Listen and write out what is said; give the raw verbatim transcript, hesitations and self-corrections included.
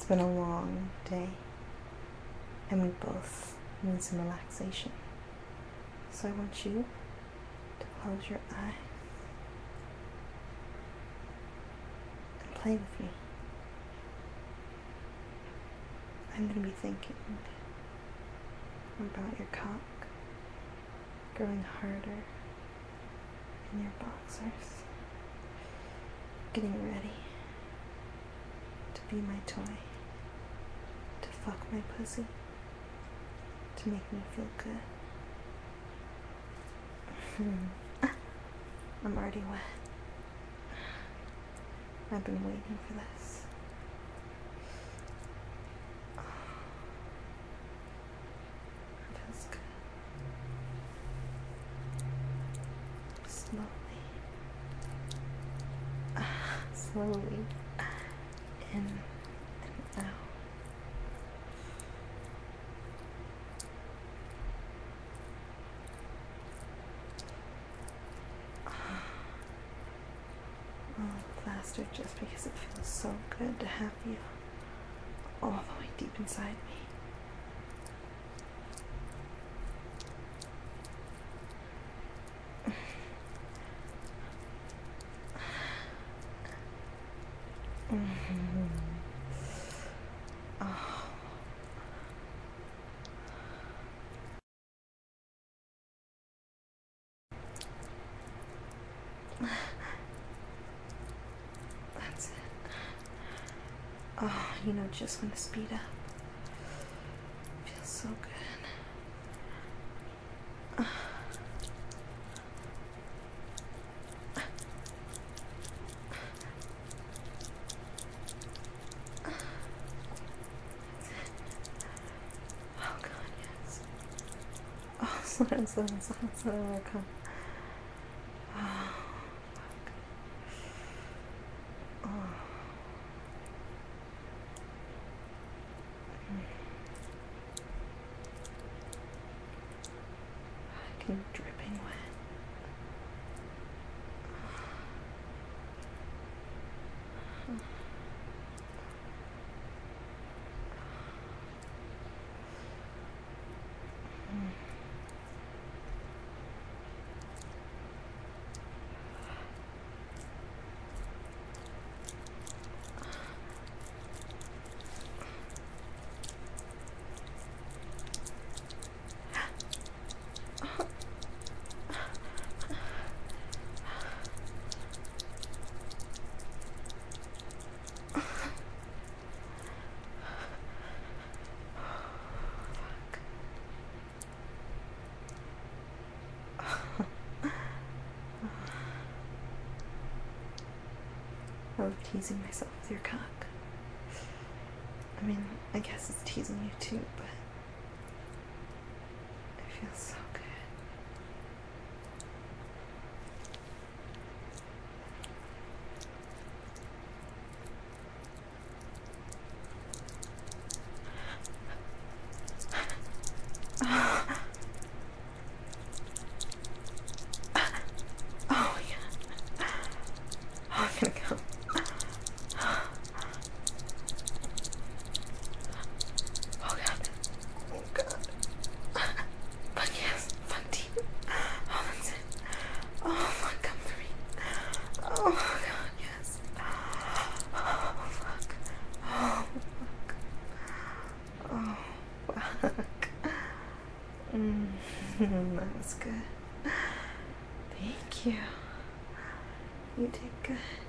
been a long day, and we both need some relaxation. So I want you to close your eyes and play with me. I'm going to be thinking about your cock growing harder in your boxers, getting ready to be my toy, to fuck my pussy, to make me feel good. I'm already wet. I've been waiting for this. It feels good. Slowly. Slowly. In and out. A little faster just because it feels so good to have you all the way deep inside me. Mm-hmm. Oh. That's it. Oh, you know, just when to speed up. Feels so good. Oh God, yes. Oh, slow down, slow down, slow down, slow down, come. Oh, fuck. Oh. I can dripping wet. I love teasing myself with your cock. I mean, I guess it's teasing you too, but it feels so good. Oh yeah. Oh, I'm gonna go. Oh God. Oh God. Fuck yes. Fuck deep. Oh, that's it. Oh, fuck, come for me. Oh God, yes. Oh fuck. Oh fuck. Oh fuck. Mm, that was good. Thank you. You did good.